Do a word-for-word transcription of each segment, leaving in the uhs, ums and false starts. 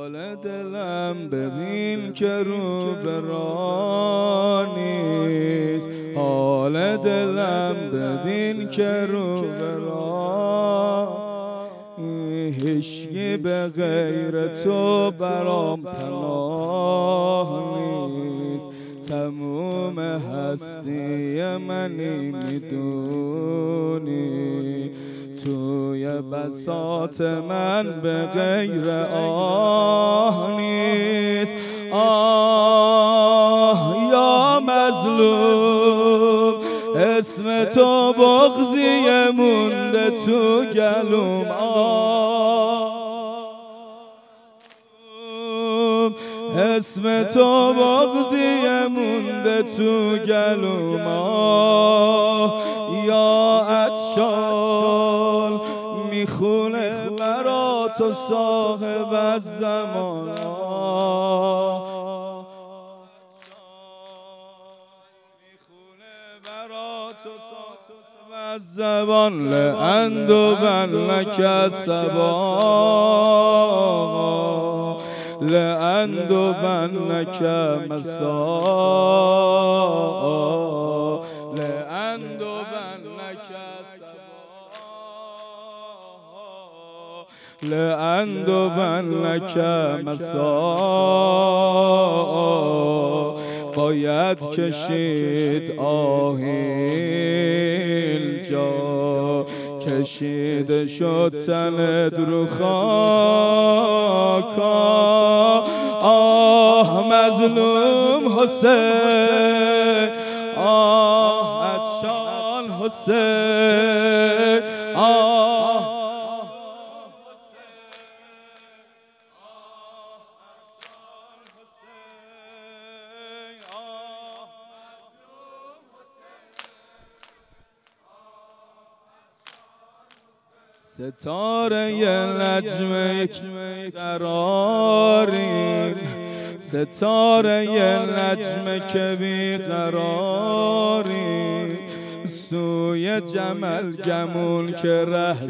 حال دلم ببین که رو برانیست، حال دلم ببین که رو برانیست. هیچکی به غیر تو برام پناه نیست، تموم هستی منی میدونی، توی بساط من به غیر آه نیست. آه یا مظلوم، اسم تو بغضیه مونده تو گلوم. آه اسم تو بغضیه مونده تو گلوم. آه یا عطشان میخونه برا تو صاحب از زمان. از زبان لعند و بن لک سبا، لعند و بن لک مسا، لعند و بن لک سبا، لعند و بن لک مسا. باید کشید آهیل جا، کشیده شد تنت رو خاکا. آه مظلوم حسین، آه عطشان حسین، آه ستاره نجم قراری، ستاره نجم که بیقراری، سوی جمل گمون که ره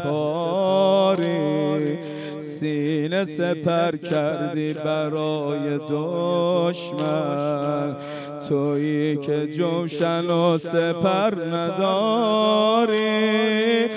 سپاری، سینه سپر کردی برای دشمن، تویی که جوشن و سپر نداری.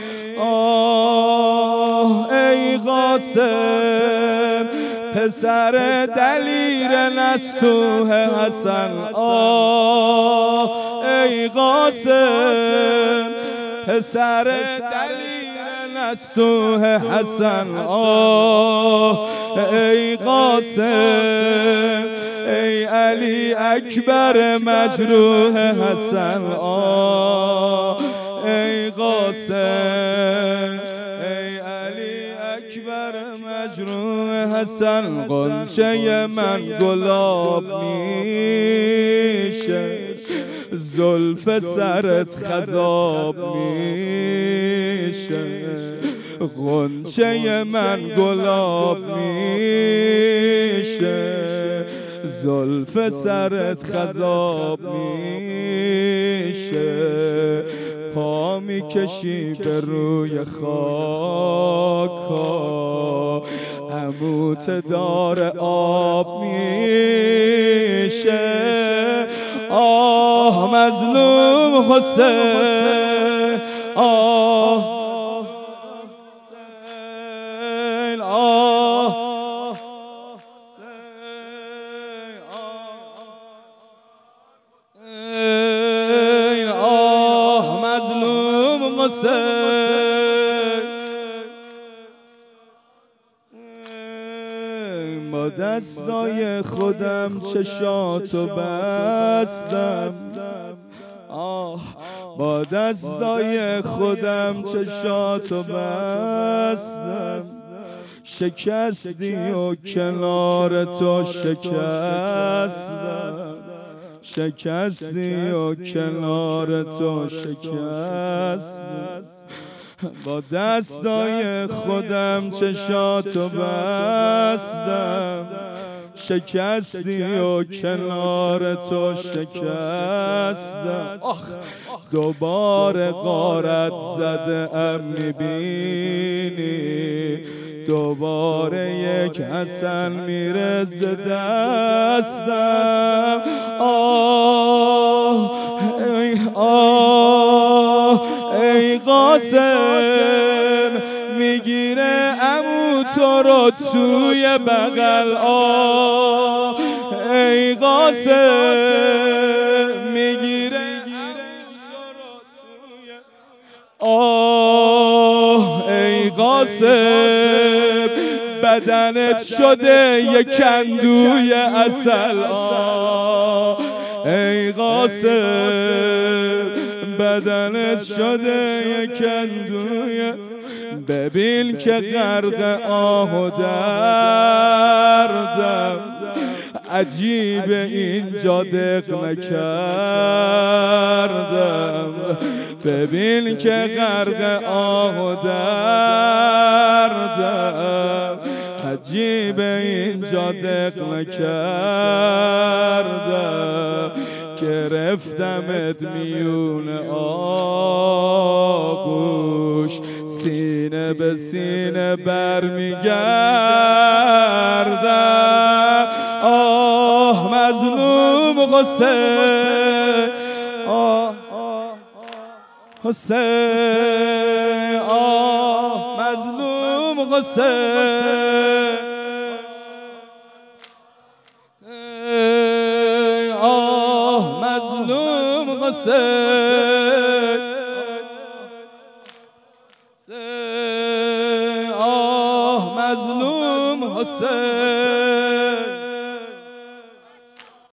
آه ای قاسم پسر دلیر نستوه حسن، آه ای قاسم پسر دلیر نستوه حسن، آه ای قاسم ای علی اکبر مجروح حسن، آه ای قاسم ای علی اکبر مجروح حسن. غنچه من گلاب میشه، زلف سرت خضاب میشه، غنچه من گلاب میشه، زلف سرت خضاب میشه. پا میکشی به روی خاکا، عموت دار آب میشه. آه مظلوم حسین، آه حسین، آه حسین، آه مظلوم حسین. با دستای خودم چشاتو بستم، آه با دستای خودم چشاتو بستم، شکستی و کنار تو شکستم، شکستی و کنار تو شکستم. با دستای خودم چشاتو بستم، شکستی و کنار تو شکستم. آخ دوباره غارت زده ام میبینی، دوباره یک حسن میرز دستم. آه ای آه ای قاسم میگیره عمو تو رو توی بغل. آه ای قاسم میگیره عمو تو رو توی. آه ای قاسم بدنت شده یک کندوی عسل. آه ای قاسم بدنت شده یک کندوی. ببین که غرق آه و دردم، عجیب اینجا دق نکردم. ببین که غرق آه و دردم، عجیب اینجا دق نکردم. گرفتمت میون آغوش، سینه به سینه برمیگردم. آه مظلوم حسین، آه حسین، آه مظلوم حسین، آه مظلوم حسین، آه مظلوم حسین.